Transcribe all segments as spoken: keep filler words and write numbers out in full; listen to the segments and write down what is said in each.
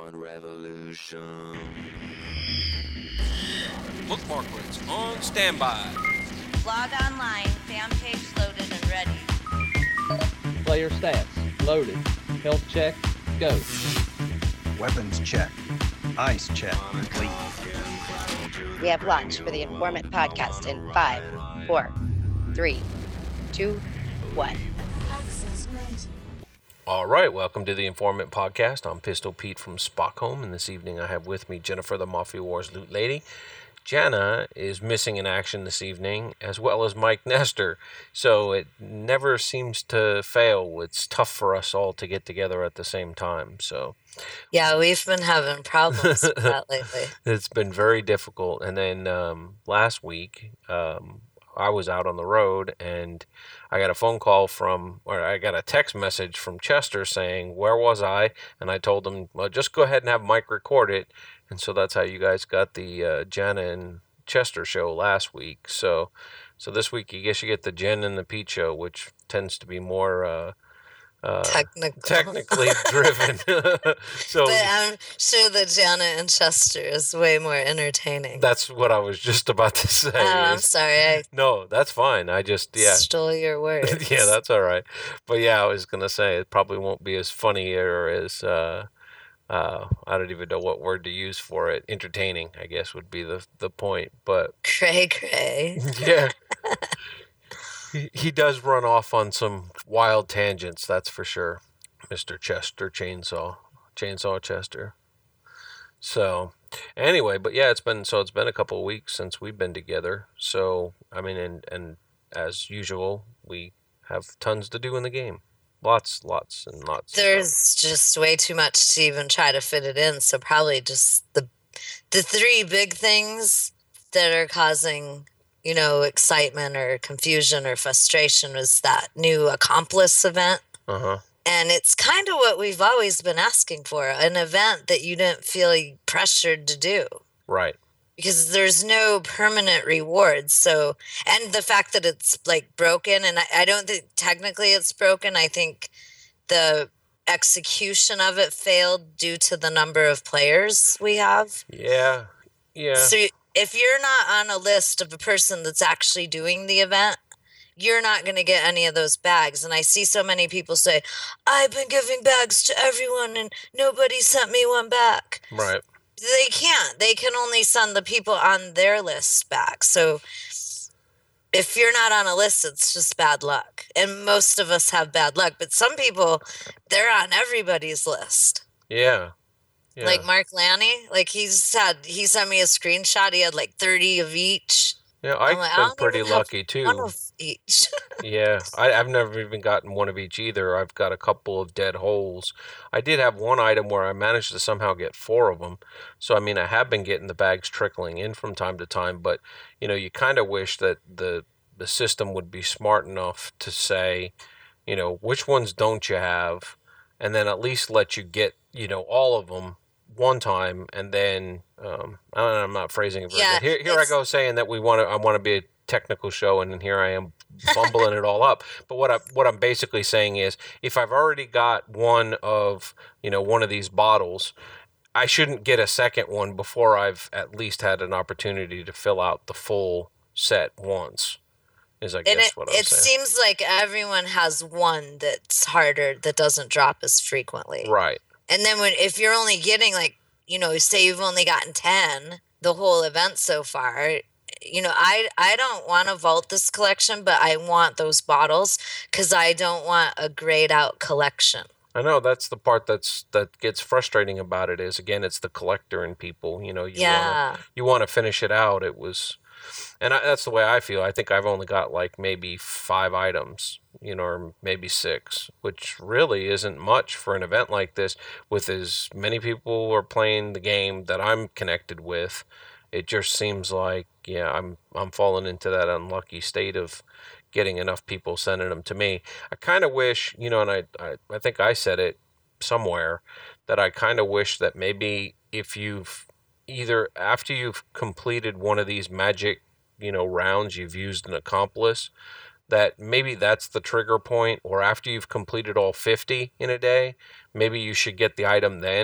Revolution. Bookmark rates on standby. Log online, fan page loaded and ready. Player stats, loaded. Health check, go. Weapons check. Ice check, complete. We have launched for the Informant Podcast in five, four, three, two, one. All right, welcome to the Informant Podcast. I'm Pistol Pete from Stockholm, and this evening I have with me Jennifer, the Mafia Wars Loot Lady. Jana is missing in action this evening, as well as Mike Nestor, so it never seems to fail. It's tough for us all to get together at the same time, so... Yeah, we've been having problems with that lately. It's been very difficult, and then um, last week... Um, I was out on the road and I got a phone call from, or I got a text message from Chester saying, where was I? And I told him, well, just go ahead and have Mike record it. And so that's how you guys got the uh, Jen and Chester show last week. So so this week, I guess you get the Jen and the Pete show, which tends to be more uh, uh, Technical. technically driven. So but I'm sure that Jana and Chester is way more entertaining. That's what I was just about to say. Oh, I'm sorry. I no, that's fine. I just, yeah. stole your words. Yeah, that's all right. But yeah, I was going to say it probably won't be as funny or as, uh, uh, I don't even know what word to use for it. Entertaining, I guess, would be the the point. But cray cray. Yeah. he, he does run off on some wild tangents, that's for sure. Mister Chester Chainsaw. Chainsaw Chester. So, anyway, but yeah, it's been, so it's been a couple of weeks since we've been together. So, I mean, and, and as usual, we have tons to do in the game. Lots, lots, and lots. There's just way too much to even try to fit it in. So probably just the the three big things that are causing, you know, excitement or confusion or frustration was that new Accomplice event. Uh-huh. And it's kind of what we've always been asking for, an event that you didn't feel pressured to do. Right. Because there's no permanent rewards. So, and the fact that it's like broken, and I, I don't think technically it's broken. I think the execution of it failed due to the number of players we have. Yeah. Yeah. So if you're not on a list of a person that's actually doing the event, you're not going to get any of those bags. And I see so many people say, I've been giving bags to everyone and nobody sent me one back. Right. They can't. They can only send the people on their list back. So if you're not on a list, it's just bad luck. And most of us have bad luck. But some people, they're on everybody's list. Yeah. Yeah. Like Mark Lanny, like he's had, he sent me a screenshot. He had like thirty of each. Yeah, I've like, been pretty lucky too. One of each. Yeah, I, I've never even gotten one of each either. I've got a couple of dead holes. I did have one item where I managed to somehow get four of them. So, I mean, I have been getting the bags trickling in from time to time. But, you know, you kind of wish that the the system would be smart enough to say, you know, which ones don't you have? And then at least let you get, you know, all of them one time, and then um, I don't know, I'm not phrasing it very Yeah, good. Here, here I go saying that we want to. I want to be a technical show, and then here I am bumbling it all up. But what I what I'm basically saying is, if I've already got one of you know one of these bottles, I shouldn't get a second one before I've at least had an opportunity to fill out the full set once. Is I guess And it, what I'm it saying. seems like everyone has one that's harder, that doesn't drop as frequently. Right. And then when if you're only getting like, you know, say you've only gotten ten the whole event so far, you know, I I don't want to vault this collection, but I want those bottles because I don't want a grayed out collection. I know that's the part that's that gets frustrating about it is again it's the collector in people. You know, you Yeah. wanna, you want to finish it out. It was, and I, that's the way I feel. I think I've only got like maybe five items, you know, or maybe six, which really isn't much for an event like this. With as many people who are playing the game that I'm connected with, it just seems like yeah, I'm I'm falling into that unlucky state of getting enough people sending them to me. I kind of wish, you know, and I, I, I think I said it somewhere, that I kind of wish that maybe if you've either after you've completed one of these magic, you know, rounds, you've used an accomplice, that maybe that's the trigger point, or after you've completed all fifty in a day, maybe you should get the item then,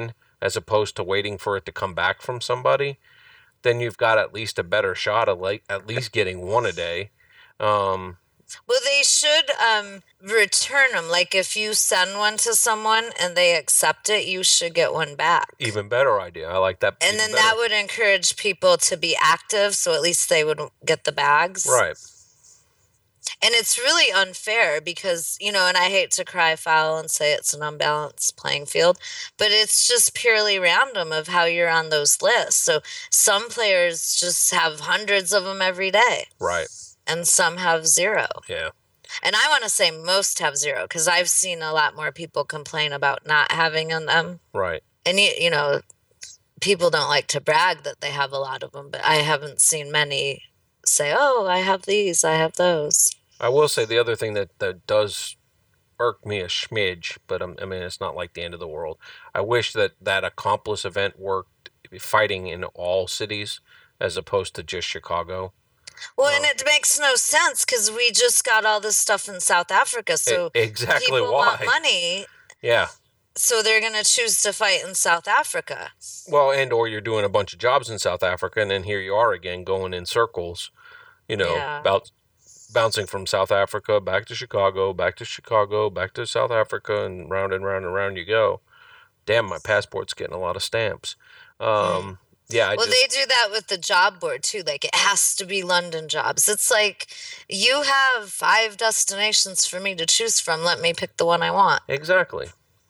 as opposed to waiting for it to come back from somebody, then you've got at least a better shot of like at least getting one a day. Um, well, they should um, return them. Like if you send one to someone and they accept it, you should get one back. Even better idea. I like that. And then better. that would encourage people to be active, so at least they would get the bags. Right. And it's really unfair because, you know, and I hate to cry foul and say it's an unbalanced playing field, but it's just purely random of how you're on those lists. So some players just have hundreds of them every day. Right. And some have zero. Yeah. And I want to say most have zero because I've seen a lot more people complain about not having them. Right. And, you, you know, people don't like to brag that they have a lot of them, but I haven't seen many say, oh, I have these, I have those. I will say the other thing that, that does irk me a smidge, but um, I mean, it's not like the end of the world. I wish that that Accomplice event worked fighting in all cities as opposed to just Chicago. Well, um, and it makes no sense because we just got all this stuff in South Africa. So it, exactly people why. want money. Yeah. So they're going to choose to fight in South Africa. Well, and or you're doing a bunch of jobs in South Africa, and then here you are again going in circles, you know, Yeah. about bouncing from South Africa back to Chicago, back to Chicago, back to South Africa, and round and round and round you go. Damn, my passport's getting a lot of stamps. Um, yeah, I well, just, they do that with the job board too. Like it has to be London jobs. It's like you have five destinations for me to choose from. Let me pick the one I want. exactly.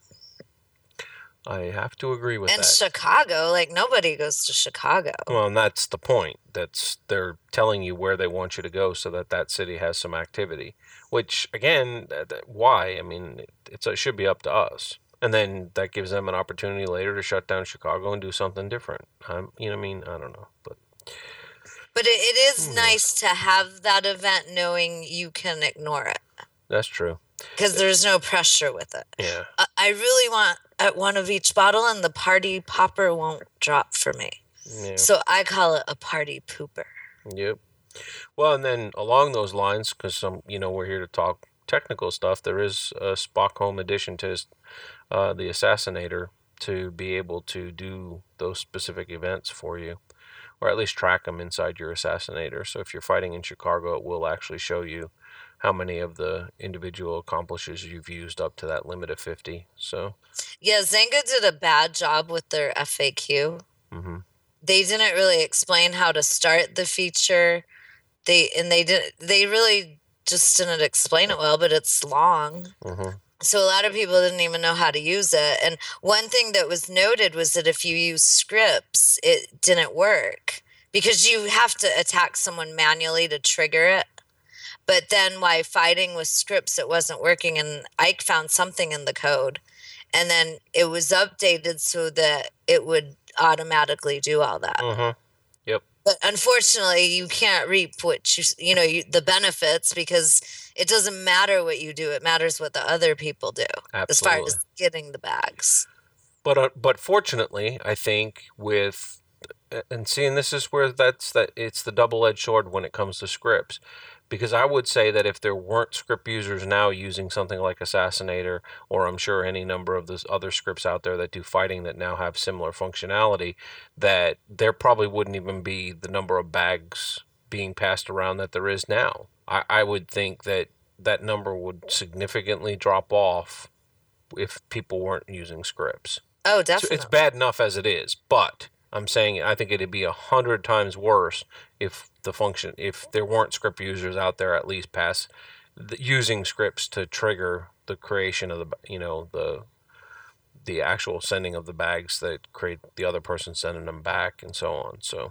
I have to agree with And that. Chicago, like nobody goes to Chicago. Well, and that's the point. That's they're telling you where they want you to go so that that city has some activity. Which again, th- th- why? I mean, it, it's it should be up to us. And then that gives them an opportunity later to shut down Chicago and do something different. Um, you know what I mean? I don't know, but But it, it is Hmm. nice to have that event knowing you can ignore it that's true. because there's no pressure with it. Yeah. I, I really want at one of each bottle and the party popper won't drop for me. Yeah. So I call it a party pooper. Yep. Well, and then along those lines, because some, you know, we're here to talk technical stuff. There is a Stockholm addition to uh, the Assassinator to be able to do those specific events for you, or at least track them inside your Assassinator. So if you're fighting in Chicago, it will actually show you how many of the individual accomplishes you've used up to that limit of fifty. So, Yeah, Zynga did a bad job with their F A Q. mm-hmm. They didn't really explain how to start the feature. They and they did they really just didn't explain it well, but it's long. Mm-hmm. So a lot of people didn't even know how to use it. And one thing that was noted was that if you use scripts, it didn't work because you have to attack someone manually to trigger it. But then while fighting with scripts, it wasn't working. And Ike found something in the code. And then it was updated so that it would automatically do all that. Mm-hmm. Yep. But unfortunately, you can't reap what you, you know, you, the benefits because it doesn't matter what you do. It matters what the other people do as far Absolutely. as getting the bags. But uh, but fortunately, I think with and seeing this is where that's that it's the double-edged sword when it comes to scripts, because I would say that if there weren't script users now using something like Assassinator, or I'm sure any number of those other scripts out there that do fighting that now have similar functionality, that there probably wouldn't even be the number of bags being passed around that there is now. I, I would think that that number would significantly drop off if people weren't using scripts. Oh, So definitely. it's bad enough as it is, but I'm saying I think it'd be a hundred times worse if the function, if there weren't script users out there at least pass the, using scripts to trigger the creation of the, you know, the the actual sending of the bags that create the other person sending them back and so on. So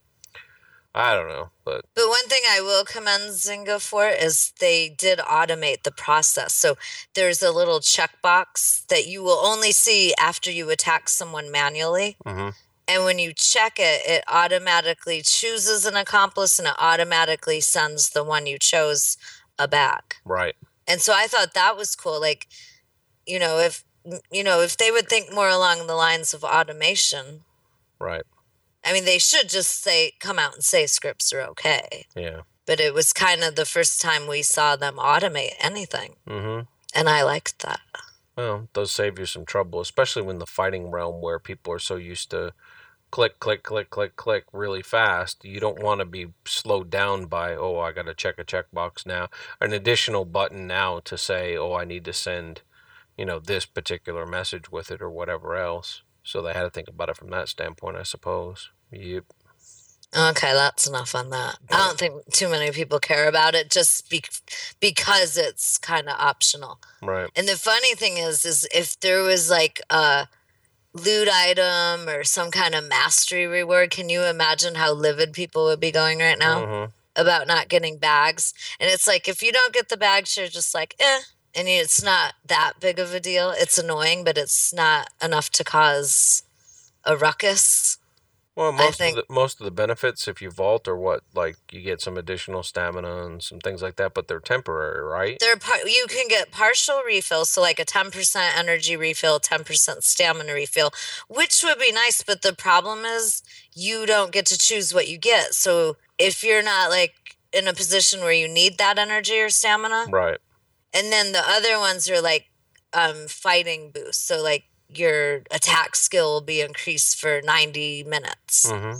I don't know, but But one thing I will commend Zynga for is they did automate the process. So there's a little checkbox that you will only see after you attack someone manually. mm-hmm. And when you check it, it automatically chooses an accomplice and it automatically sends the one you chose a bag. Right. And so I thought that was cool. Like, you know, if you know, if they would think more along the lines of automation, Right. I mean, they should just say, come out and say scripts are okay. Yeah. But it was kind of the first time we saw them automate anything. Mm-hmm. And I liked that. Well, it does save you some trouble, especially when the fighting realm where people are so used to click, click, click, click, click really fast. You don't want to be slowed down by, oh, I got to check a checkbox now. An additional button now to say, oh, I need to send, you know, this particular message with it or whatever else. So they had to think about it from that standpoint, I suppose. Yep. Okay, that's enough on that. I don't think too many people care about it just be- because it's kind of optional. Right. And the funny thing is, is if there was like a loot item or some kind of mastery reward, can you imagine how livid people would be going right now Mm-hmm. about not getting bags? And it's like, if you don't get the bags, you're just like, eh. And it's not that big of a deal. It's annoying, but it's not enough to cause a ruckus. Well, most think- of the most of the benefits, if you vault, are what, like you get some additional stamina and some things like that, but they're temporary, right? They're par- you can get partial refills, so like a ten percent energy refill, ten percent stamina refill, which would be nice, but the problem is you don't get to choose what you get. So if you're not like in a position where you need that energy or stamina, Right. and then the other ones are like um, fighting boosts, so like your attack skill will be increased for ninety minutes. Mm-hmm.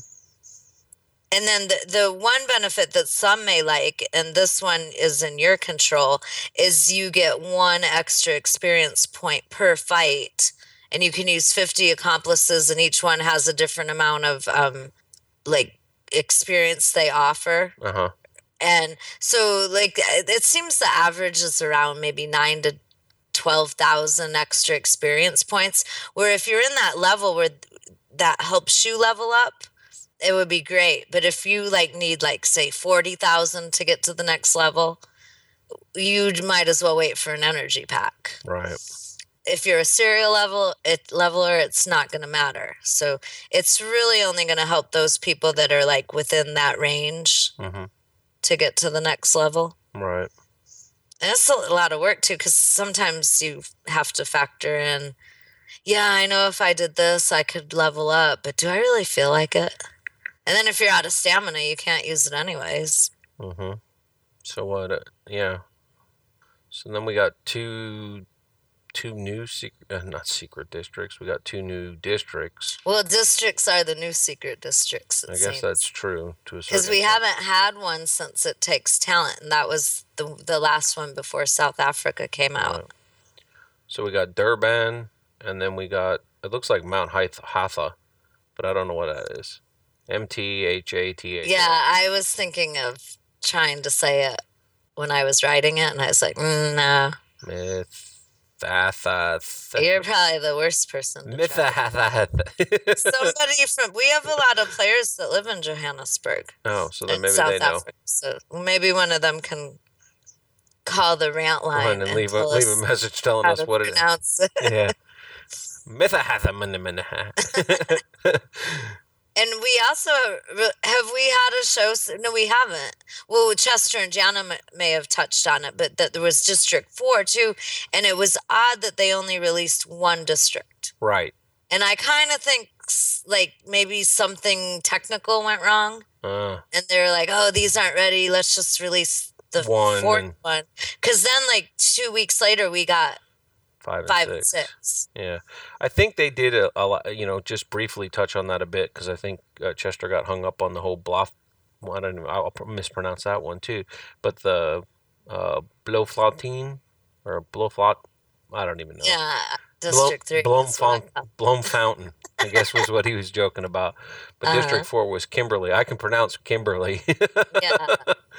And then the, the one benefit that some may like, and this one is in your control, is you get one extra experience point per fight. And you can use fifty accomplices, and each one has a different amount of um, like experience they offer. Uh-huh. And so like it seems the average is around maybe nine to twelve thousand extra experience points, where if you're in that level where that helps you level up, it would be great. But if you like need like say forty thousand to get to the next level, you might as well wait for an energy pack. Right. If you're a serial level it leveler, it's not going to matter. So it's really only going to help those people that are like within that range Mm-hmm. to get to the next level. Right. And it's a lot of work too, because sometimes you have to factor in, yeah, I know if I did this, I could level up, but do I really feel like it? And then if you're out of stamina, you can't use it anyways. Mm-hmm. So what? Uh, yeah. So then we got two, two new secret, uh, not secret districts. We got two new districts. Well, districts are the new secret districts, it I guess seems. that's true to a certain Because we extent. haven't had one since It Takes Talent, and that was the the last one before South Africa came out. Right. So we got Durban, and then we got, it looks like Mount Hath- Hatha, but I don't know what that is. M T H A T H A. Yeah, I was thinking of trying to say it when I was writing it, and I was like, mm, no. Myth. Thatha. You're probably the worst person to try. Mytha. Somebody from we have a lot of players that live in Johannesburg, Oh, so then in maybe South they know. Africa. So maybe one of them can call the rant Go line ahead and and leave a, tell leave us a message telling how us to what it is. pronounce it. Yeah. Mytha Hatha. Minna, minna, ha. And we also have we had a show. No, we haven't. Well, Chester and Jana m- may have touched on it, but that there was District Four too, and it was odd that they only released one district. Right. And I kind of think s- like maybe something technical went wrong. Uh, And they're like, "Oh, these aren't ready. Let's just release the One fourth and- one." Because then, like two weeks later, we got five and five six. and six. Yeah, I think they did a, a lot. You know, just briefly touch on that a bit because I think uh, Chester got hung up on the whole bluff. Well, I don't know. I'll pr- mispronounce that one too. But the uh, Bloflautine or Bloflaut, I don't even know. Yeah, Blow, District Three. Blom, is what I Fountain, thought. Blom Fountain, I guess was what he was joking about. But Uh-huh. District Four was Kimberly. I can pronounce Kimberly. Yeah.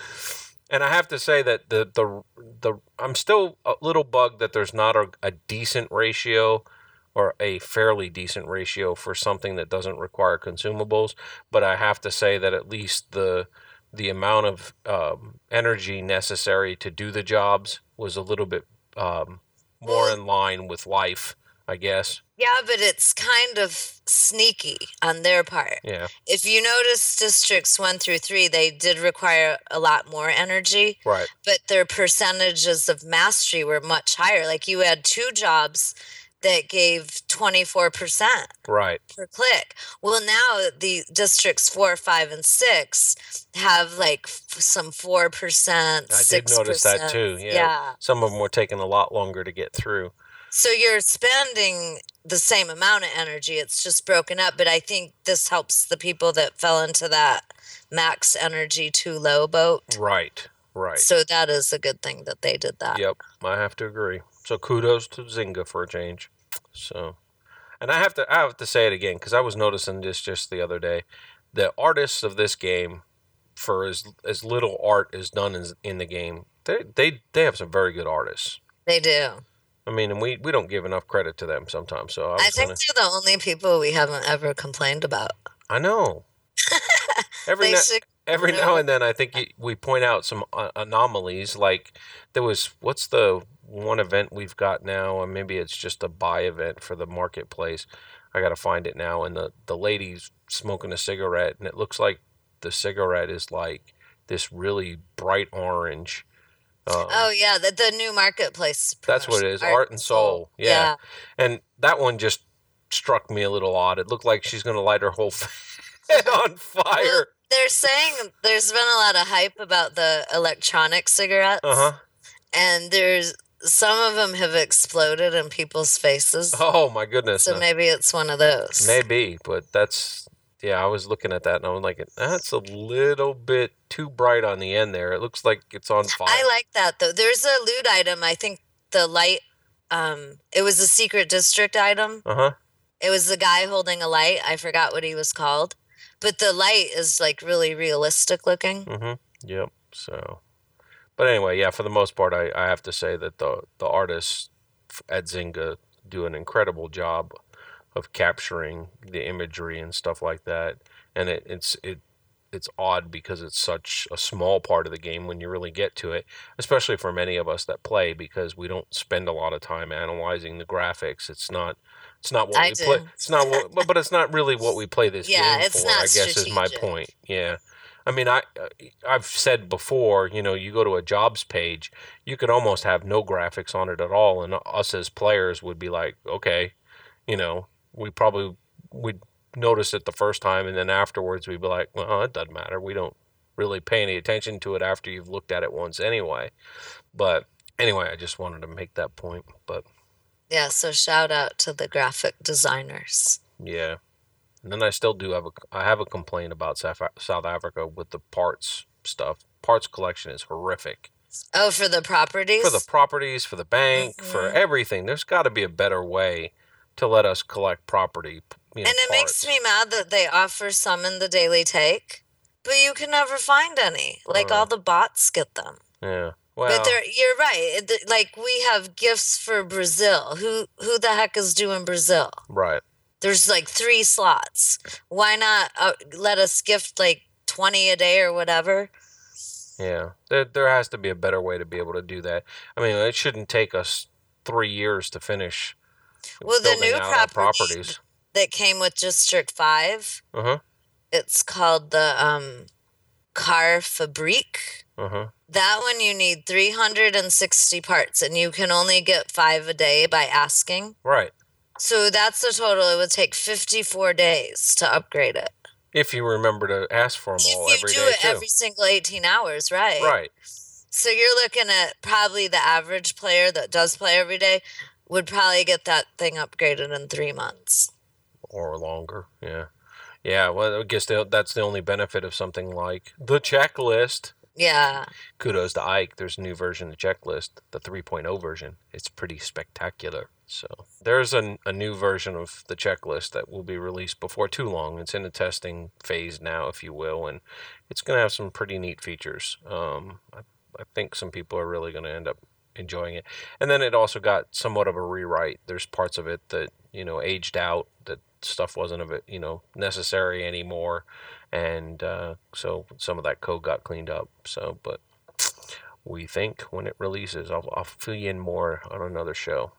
And I have to say that the the the I'm still a little bugged that there's not a, a decent ratio or a fairly decent ratio for something that doesn't require consumables. But I have to say that at least the the amount of um, energy necessary to do the jobs was a little bit um, more in line with life, I guess. Yeah, but it's kind of sneaky on their part. Yeah. If you notice districts one through three, they did require a lot more energy, Right. but their percentages of mastery were much higher. Like you had two jobs that gave twenty-four percent Right. per click. Well, now the districts four, five, and six have like f- some four percent, I did six percent. notice that too. Yeah. Yeah. Some of them were taking a lot longer to get through. So you're spending the same amount of energy. It's just broken up. But I think this helps the people that fell into that max energy too low boat. Right, right. So that is a good thing that they did that. Yep, I have to agree. So kudos to Zynga for a change. So, and I have to I have to say it again because I was noticing this just the other day. The artists of this game, for as as little art is done in, in the game, they they they have some very good artists. They do. I mean, and we, we don't give enough credit to them sometimes. So I, was I think gonna, they're the only people we haven't ever complained about. I know. Every They na- should every know. now and then, I think y- we point out some uh, anomalies. Like there was what's the one event we've got now, or maybe it's just a buy event for the marketplace. I got to find it now, and the the lady's smoking a cigarette, and it looks like the cigarette is like this really bright orange. Um, Oh yeah, the, the new marketplace. That's what it is, promotion. Art and Soul. Yeah. Yeah. And that one just struck me a little odd. It looked like she's going to light her whole head on Well, fire. they're saying there's been a lot of hype about the electronic cigarettes, Uh huh. and there's some of them have exploded in people's faces. Oh my goodness. So Uh, maybe it's one of those. Maybe, but that's yeah. I was looking at that and I was like, that's a little bit too bright on the end there. It looks like it's on fire. I like that though. There's a loot item. I think the light. Um, it was a secret district item. Uh huh. It was the guy holding a light. I forgot what he was called, but the light is like really realistic looking. Mm-hmm. Yep. So, but anyway, yeah. For the most part, I, I have to say that the the artists at Zynga do an incredible job of capturing the imagery and stuff like that. And it, it's it it's odd because it's such a small part of the game when you really get to it, especially for many of us that play, because we don't spend a lot of time analyzing the graphics. It's not it's not what I we do. play. It's not what, but, but it's not really what we play this Yeah, game it's for. not I guess is my strategic. point. Yeah. I mean, I, uh, I've said before, you know, you go to a jobs page, you could almost have no graphics on it at all, and us as players would be like, okay, you know, we probably would notice it the first time, and then afterwards we'd be like, well, it doesn't matter. We don't really pay any attention to it after you've looked at it once anyway. But anyway, I just wanted to make that point. But Yeah, so shout out to the graphic designers. yeah. And then I still do have a, I have a complaint about South South Africa with the parts stuff. Parts collection is horrific. Oh, for the properties? For the properties, for the bank, for Mhm. everything. There's got to be a better way to let us collect property. You know, And it makes parts. me mad that they offer some in the daily take, but you can never find any. Like Uh. all the bots get them. Yeah. Well, But they're, you're right. It- th- Like we have gifts for Brazil. Who who the heck is doing Brazil? right. There's like three slots. Why not uh, let us gift like twenty a day or whatever? Yeah. There there has to be a better way to be able to do that. I mean, it shouldn't take us three years to finish Well, the building new out our property properties. that came with District five, Uh-huh. it's called the um, Car Fabrique. Uh-huh. That one you need three hundred sixty parts, and you can only get five a day by asking. Right. So that's the total. It would take fifty-four days to upgrade it. If you remember to ask for them all If you every do day it too. every single eighteen hours, right? Right. So you're looking at probably the average player that does play every day would probably get that thing upgraded in three months. Or longer. Yeah. Yeah, well, I guess the, that's the only benefit of something like the checklist. Yeah. Kudos to Ike. There's a new version of the checklist, the three point oh version. It's pretty spectacular. So there's a, a new version of the checklist that will be released before too long. It's in the testing phase now, if you will, and it's going to have some pretty neat features. Um, I, I think some people are really going to end up enjoying it. And then it also got somewhat of a rewrite. There's parts of it that, you know, aged out, that stuff wasn't of it, you know, necessary anymore. And uh, so some of that code got cleaned up. So, but we think when it releases, I'll, I'll fill you in more on another show.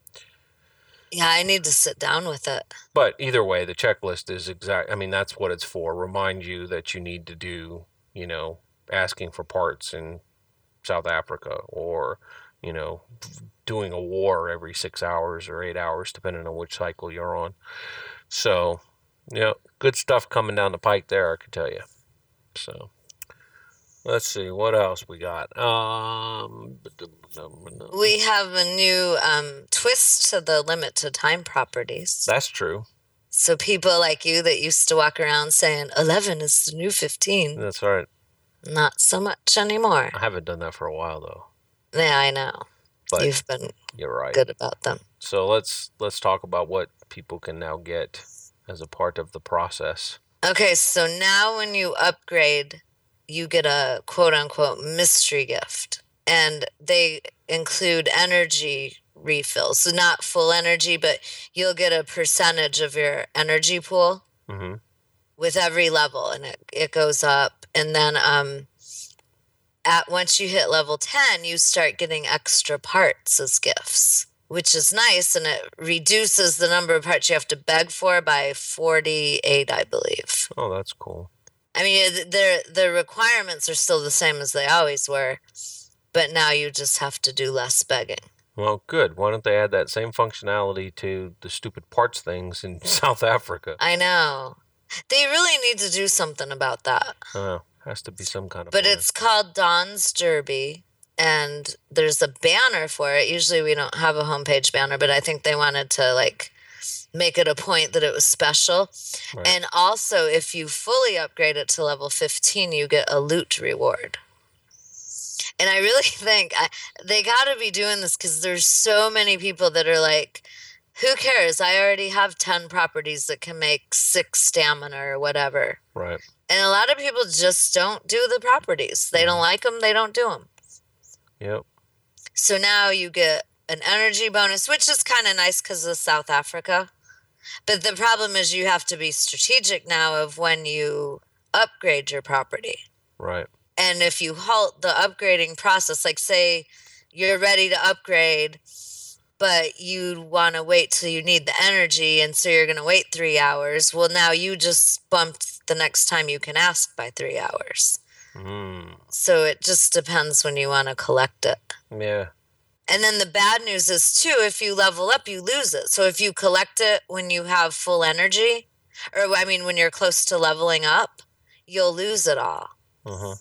Yeah, I need to sit down with it. But either way, the checklist is exact. I mean, that's what it's for. Remind you that you need to do, you know, asking for parts in South Africa, or, you know, doing a war every six hours or eight hours, depending on which cycle you're on. So, you know, good stuff coming down the pike there, I can tell you. So, Let's see what else we got. Um, We have a new um, twist to the limit to time properties. That's true. So people like you that used to walk around saying eleven is the new fifteen. That's right. Not so much anymore. I haven't done that for a while though. Yeah, I know. But You've been you're right. good about them. So let's let's talk about what people can now get as a part of the process. Okay, so now when you upgrade, you get a quote-unquote mystery gift. And they include energy refills. So not full energy, but you'll get a percentage of your energy pool Mm-hmm. with every level. And it, it goes up. And then um, at once you hit level ten, you start getting extra parts as gifts, which is nice. And it reduces the number of parts you have to beg for by forty-eight, I believe. Oh, that's cool. I mean, the the requirements are still the same as they always were, but now you just have to do less begging. Well, good. Why don't they add that same functionality to the stupid parts things in South Africa? I know. They really need to do something about that. Oh, has to be some kind of. But plan. it's called Dawn's Derby, and there's a banner for it. Usually we don't have a homepage banner, but I think they wanted to, like, make it a point that it was special. Right. And also, if you fully upgrade it to level fifteen, you get a loot reward. And I really think I, they got to be doing this because there's so many people that are like, who cares? I already have ten properties that can make six stamina or whatever. Right. And a lot of people just don't do the properties. They don't like them. They don't do them. Yep. So now you get an energy bonus, which is kind of nice because of South Africa. But the problem is you have to be strategic now of when you upgrade your property. Right. And if you halt the upgrading process, like say you're ready to upgrade, but you want to wait till you need the energy, and so you're going to wait three hours. Well, now you just bumped the next time you can ask by three hours. Mm. So it just depends when you want to collect it. Yeah. And then the bad news is, too, if you level up, you lose it. So if you collect it when you have full energy, or I mean, when you're close to leveling up, you'll lose it all. Uh-huh.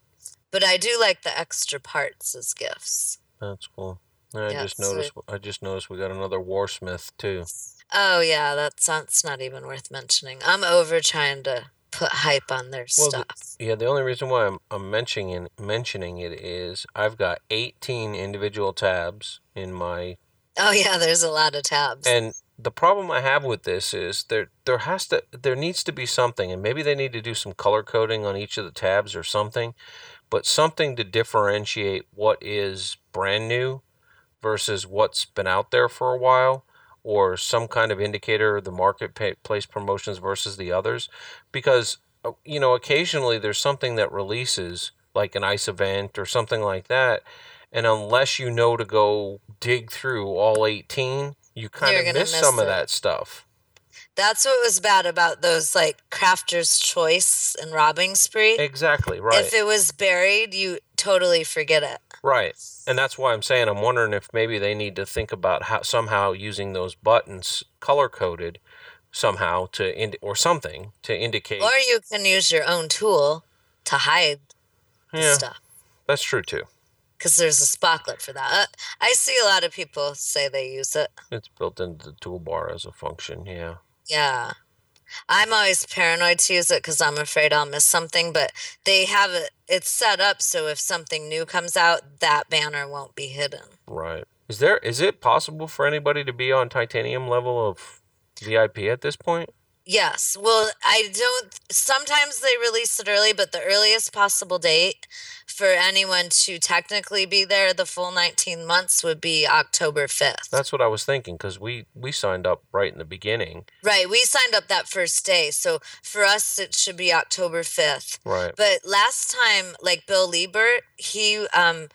But I do like the extra parts as gifts. That's cool. I Yeah, just noticed. sweet. I just noticed we got another Warsmith too. Oh, yeah, that's, that's not even worth mentioning. I'm over trying to put hype on their Well, the- stuff. Yeah, the only reason why I'm, I'm mentioning mentioning it is I've got eighteen individual tabs in my, Oh, yeah, there's a lot of tabs. and the problem I have with this is there there has to there needs to be something, and maybe they need to do some color coding on each of the tabs or something, but something to differentiate what is brand new versus what's been out there for a while, or some kind of indicator of the marketplace promotions versus the others, because uh, you know, occasionally there's something that releases like an ice event or something like that, and unless you know to go dig through all eighteen, you kind You're of gonna miss miss some of it. that stuff. That's what was bad about those, like, Crafter's Choice and Robbing Spree. Exactly, right. If it was buried, you totally forget it. Right. And that's why I'm saying I'm wondering if maybe they need to think about how somehow using those buttons color coded somehow to ind- or something to indicate. Or you can use your own tool to hide the Yeah, stuff. that's true too. Because there's a spotlet for that. Uh, I see a lot of people say they use it. It's built into the toolbar as a function. Yeah. Yeah. I'm always paranoid to use it because I'm afraid I'll miss something, but they have it, it's set up so if something new comes out, that banner won't be hidden. Right. Is there is it possible for anybody to be on titanium level of V I P at this point? Yes. Well, I don't, sometimes they release it early, but the earliest possible date for anyone to technically be there the full nineteen months would be October fifth. That's what I was thinking, because we, we signed up right in the beginning. Right. We signed up that first day. So for us, it should be October fifth. Right. But last time, like Bill Liebert, he um,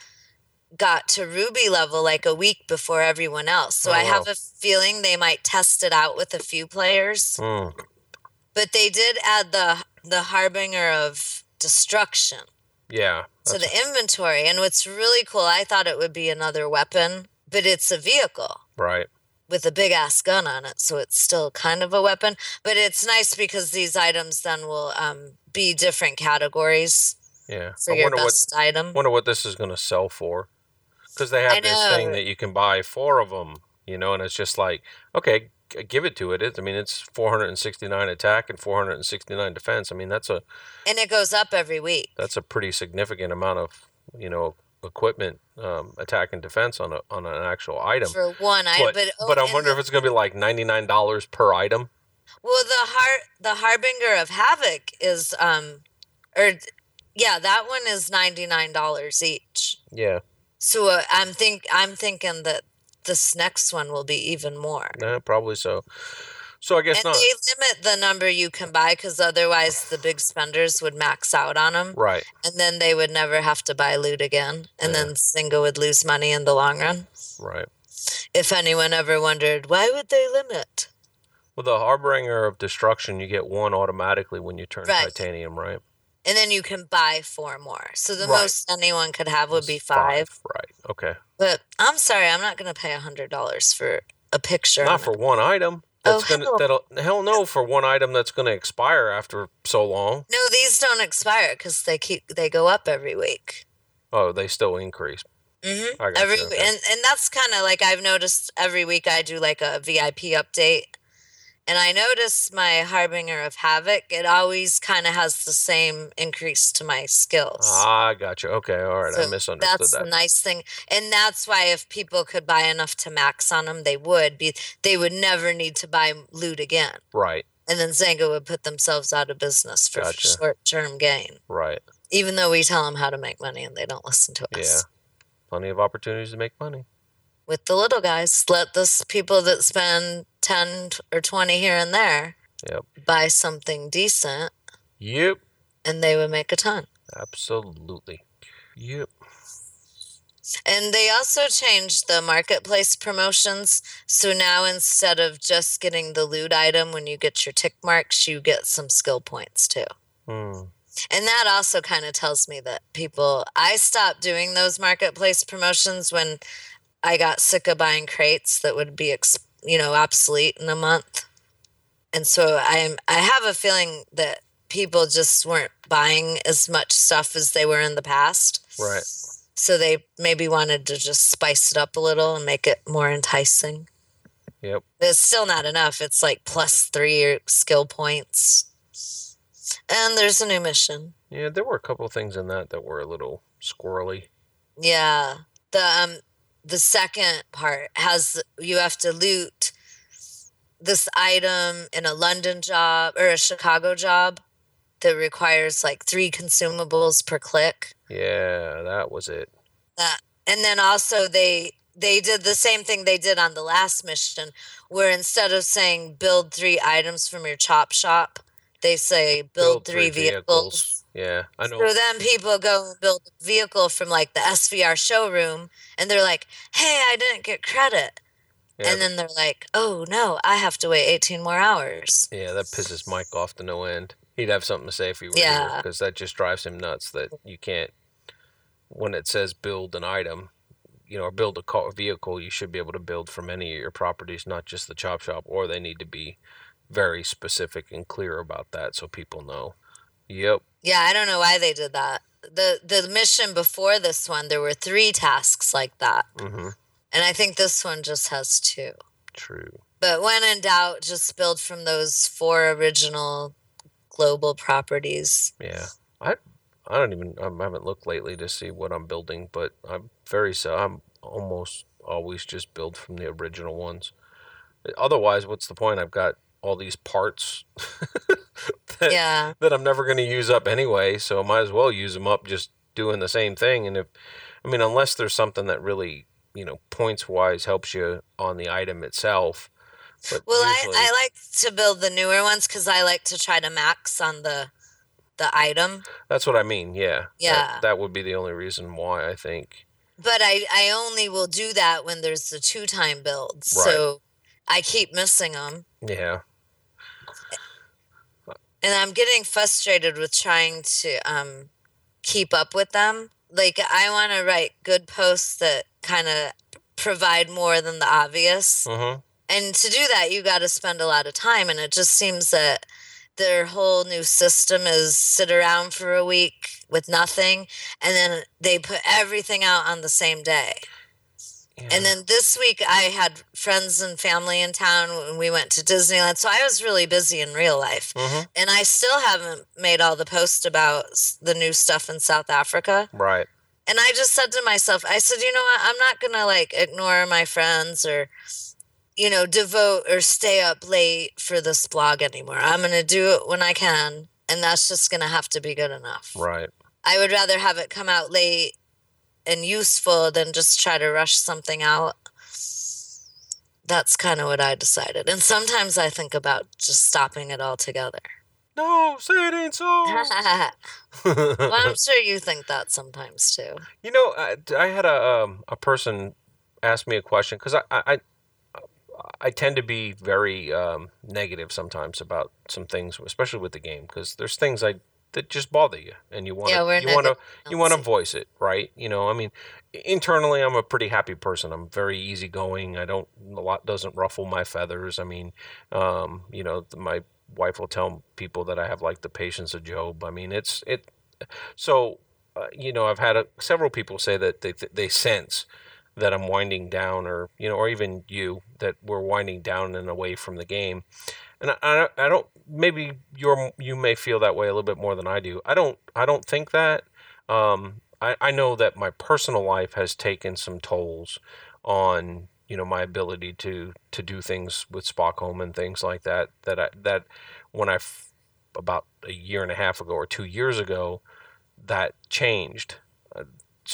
got to Ruby level like a week before everyone else. So Oh, I have wow. a feeling they might test it out with a few players. Mm. But they did add the the Harbinger of Destruction Yeah. to that's- the inventory. And what's really cool, I thought it would be another weapon, but it's a vehicle Right. with a big ass gun on it, so it's still kind of a weapon. But it's nice because these items then will um, be different categories. Yeah. for I your wonder what best item. wonder what this is going to sell for. Because they I have this thing know. that you can buy four of them, you know, and it's just like, okay, g- give it to it. It- I mean, it's four hundred sixty-nine attack and four hundred sixty-nine defense. I mean, that's a And it goes up every week. that's a pretty significant amount of, you know, equipment, um, attack and defense on a on an actual item. For one item. But But, oh, but I and wonder the- if it's going to be like ninety-nine dollars per item. Well, the har the Harbinger of Havoc is um, or yeah, that one is ninety nine dollars each. Yeah. So uh, I'm think I'm thinking that this next one will be even more. Nah, probably so. So I guess And not. they limit the number you can buy because otherwise the big spenders would max out on them, Right. and then they would never have to buy loot again, and Yeah. then Zynga would lose money in the long run. Right. If anyone ever wondered why would they limit? Well, the Harbinger of Destruction, you get one automatically when you turn Right. titanium, right? And then you can buy four more. So the Right. most anyone could have would be It's five. Right. Okay. But I'm sorry, I'm not going to pay a hundred dollars for a picture. Not on for it. one item. Oh, That's gonna hell. that'll hell no for one item that's gonna expire after so long. No, these don't expire because they keep they go up every week. Oh, they still increase. hmm I got Every you, okay. and and that's kind of like I've noticed every week I do like a V I P update, and I notice my Harbinger of Havoc. It always kind of has the same increase to my skills. Ah, I got you. Okay, all right. I So misunderstood that's that. the nice thing, and that's why if people could buy enough to max on them, they would be. They would never need to buy loot again, Right. and then Zynga would put themselves out of business for Gotcha. short-term gain. Right. Even though we tell them how to make money, and they don't listen to us. Yeah. Plenty of opportunities to make money. With the little guys, let those people that spend ten or twenty here and there Yep. buy something decent, Yep. and they would make a ton. Absolutely. Yep. And they also changed the marketplace promotions. So now instead of just getting the loot item when you get your tick marks, you get some skill points too. Hmm. And that also kind of tells me that people, I stopped doing those marketplace promotions when I got sick of buying crates that would be, ex, you know, obsolete in a month. And so I'm, I have a feeling that people just weren't buying as much stuff as they were in the past. Right. So they maybe wanted to just spice it up a little and make it more enticing. Yep. But it's still not enough. It's like plus three skill points. And there's a new mission. Yeah, there were a couple of things in that that were a little squirrely. Yeah. The um the second part has you have to loot this item in a London job or a Chicago job that requires like three consumables per click. Yeah, that was it. Uh, and then also they they did the same thing they did on the last mission where instead of saying build three items from your chop shop, they say build, three, vehicles. Yeah, I know. So then people go and build a vehicle from like the S V R showroom and they're like, hey, I didn't get credit. Yeah, And then they're like, oh no, I have to wait eighteen more hours. yeah, that pisses Mike off to no end. He'd have something to say if he were Yeah. here, because that just drives him nuts that you can't, when it says build an item, you know, or build a car, vehicle, you should be able to build from any of your properties, not just the chop shop, or they need to be very specific and clear about that so people know. Yep. Yeah, I don't know why they did that. The the mission before this one, there were three tasks like that. Mm-hmm. And I think this one just has two. True. But when in doubt, just build from those four original global properties. Yeah. I I don't even, I haven't looked lately to see what I'm building, but I'm very, so I'm almost always just build from the original ones. Otherwise, what's the point? I've got all these parts that, Yeah. that I'm never going to use up anyway, so I might as well use them up just doing the same thing. And if, I mean, unless there's something that really, you know, points wise helps you on the item itself. But Well, usually, I, I like to build the newer ones because I like to try to max on the the item. that's what I mean. Yeah. Yeah. That, that would be the only reason why I think. But I, I only will do that when there's the two time builds. Right. So I keep missing them. Yeah. And I'm getting frustrated with trying to um, keep up with them. Like, I want to write good posts that kind of provide more than the obvious. Mm-hmm. And to do that, you got to spend a lot of time. And it just seems that their whole new system is sit around for a week with nothing, and then they put everything out on the same day. Yeah. And then this week I had friends and family in town and we went to Disneyland. So I was really busy in real life. Mm-hmm. And I still haven't made all the posts about s- the new stuff in South Africa. Right. And I just said to myself, I said, you know what? I'm not going to like ignore my friends or, you know, devote or stay up late for this blog anymore. I'm going to do it when I can. And that's just going to have to be good enough. Right. I would rather have it come out late and useful than just try to rush something out. That's kind of what I decided. And sometimes I think about just stopping it altogether. No, say it ain't so. Well, I'm sure you think that sometimes too. You know, I, I had a um, a person ask me a question because I, I I tend to be very um, negative sometimes about some things, especially with the game, because there's things I that just bother you, and you want to Yeah, we're you want to negative you want to Nancy. voice it, right? You know, I mean, internally, I'm a pretty happy person. I'm very easygoing. I don't a lot doesn't ruffle my feathers. I mean, um, you know, my wife will tell people that I have like the patience of Job. I mean, it's it. So, uh, you know, I've had a, several people say that they they sense that I'm winding down, or you know, or even you, that we're winding down and away from the game. And I, I, I don't. Maybe you're you may feel that way a little bit more than I do. I don't. I don't think that. Um, I, I know that my personal life has taken some tolls on you know my ability to to do things with Stockholm and things like that. That I, that when I f- about a year and a half ago or two years ago, that changed. Uh,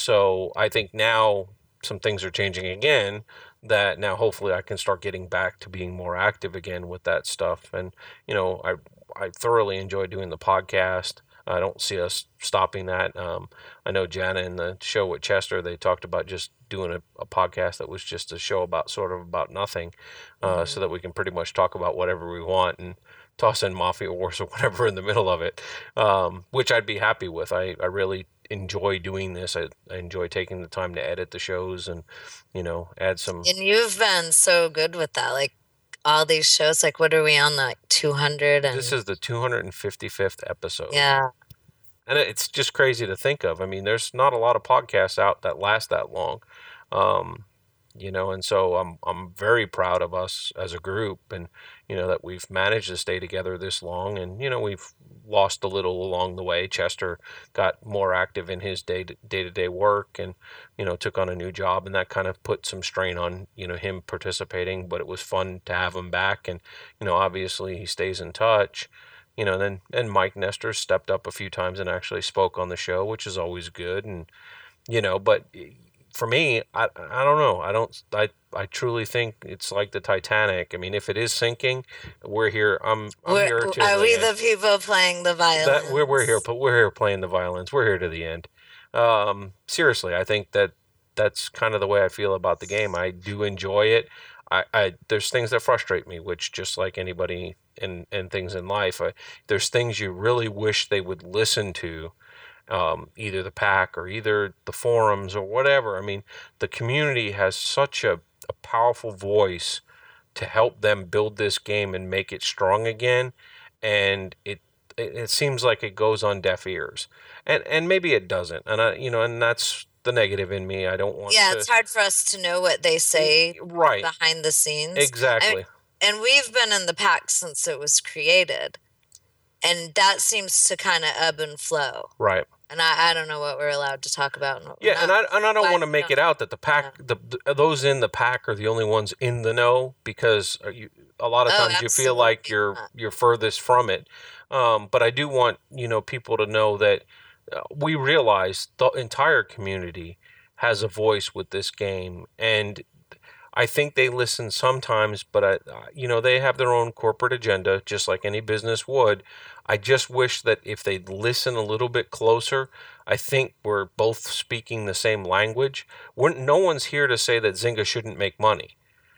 so I think now some things are changing again, that now hopefully I can start getting back to being more active again with that stuff. And, you know, I, I thoroughly enjoy doing the podcast. I don't see us stopping that. Um, I know Jana in the show with Chester, they talked about just doing a, a podcast that was just a show about sort of about nothing, uh, Mm-hmm. so that we can pretty much talk about whatever we want and toss in Mafia Wars or whatever in the middle of it, um, which I'd be happy with. I, I really enjoy doing this. I, I enjoy taking the time to edit the shows and, you know, add some. And you've been so good with that. Like all these shows, like what are we on, like two hundred? And This is the two hundred fifty-fifth episode. yeah. And it's just crazy to think of. I mean, there's not a lot of podcasts out that last that long. Um, you know, and so I'm I'm very proud of us as a group, and you know that we've managed to stay together this long, and you know we've lost a little along the way. Chester got more active in his day day to day work, and you know took on a new job, and that kind of put some strain on you know him participating. But it was fun to have him back, and you know obviously he stays in touch. You know, then and Mike Nestor stepped up a few times and actually spoke on the show, which is always good, and you know, but. For me, I I don't know. I don't. I I truly think it's like the Titanic. I mean, if it is sinking, we're here. I'm I'm We're, here to are the we end. the people playing the violins? That we're we're here. But we're here playing the violins. We're here to the end. Um, seriously, I think that that's kind of the way I feel about the game. I do enjoy it. I, I there's things that frustrate me, which just like anybody in in things in life, I, there's things you really wish they would listen to. Um, either the pack or either the forums or whatever. I mean, the community has such a, a powerful voice to help them build this game and make it strong again. And it, it, it seems like it goes on deaf ears, and, and maybe it doesn't. And I, you know, and that's the negative in me. I don't want yeah, to, it's hard for us to know what they say right. behind the scenes. Exactly. I, and we've been in the pack since it was created. And that seems to kind of ebb and flow. Right. And I, I don't know what we're allowed to talk about. And what Yeah, we're and not. I and I don't But, want to you make know, it out that the pack, the, the those in the pack are the only ones in the know, because you, a lot of Oh, times you feel like absolutely you're not. you're furthest from it. Um, but I do want you know people to know that uh, we realize the entire community has a voice with this game, and I think they listen sometimes, but I, you know, they have their own corporate agenda, just like any business would. I just wish that if they'd listen a little bit closer, I think we're both speaking the same language. We're, no one's here to say that Zynga shouldn't make money.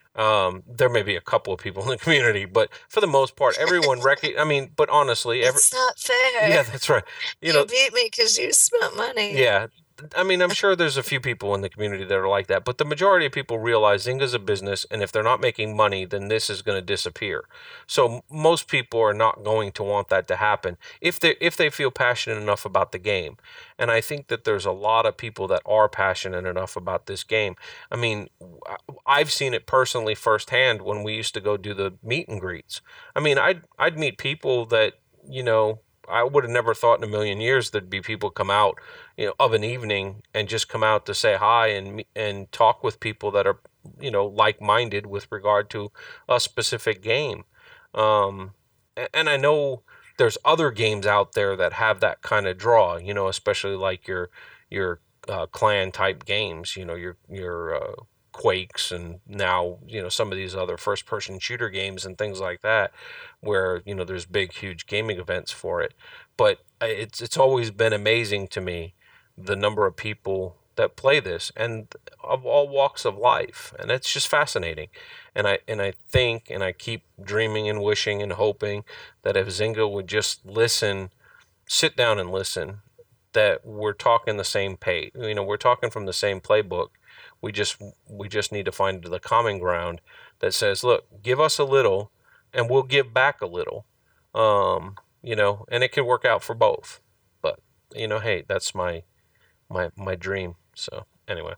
Um, there may be a couple of people in the community, but for the most part, everyone rec- I mean, but honestly, every, It's not fair. yeah, that's right. You You, know, beat me because you spent money. yeah, I mean, I'm sure there's a few people in the community that are like that, but the majority of people realize Zynga's a business, and if they're not making money, then this is going to disappear. So most people are not going to want that to happen if they if they feel passionate enough about the game. And I think that there's a lot of people that are passionate enough about this game. I mean, I've seen it personally firsthand when we used to go do the meet and greets. I mean, I'd I'd meet people that, you know, I would have never thought in a million years there'd be people come out, you know, of an evening and just come out to say hi and and talk with people that are, you know, like-minded with regard to a specific game. Um, and I know there's other games out there that have that kind of draw, you know, especially like your your uh, clan type games, you know, your your uh, Quakes, and now, you know, some of these other first person shooter games and things like that, where, you know, there's big, huge gaming events for it. But it's it's always been amazing to me the number of people that play this, and of all walks of life, and it's just fascinating. And I and I think and I keep dreaming and wishing and hoping that if Zynga would just listen, sit down and listen, that we're talking the same page. You know, we're talking from the same playbook. We just we just need to find the common ground that says, look, give us a little, and we'll give back a little. Um, you know, and it can work out for both. But, you know, hey, that's my my my dream. So anyway,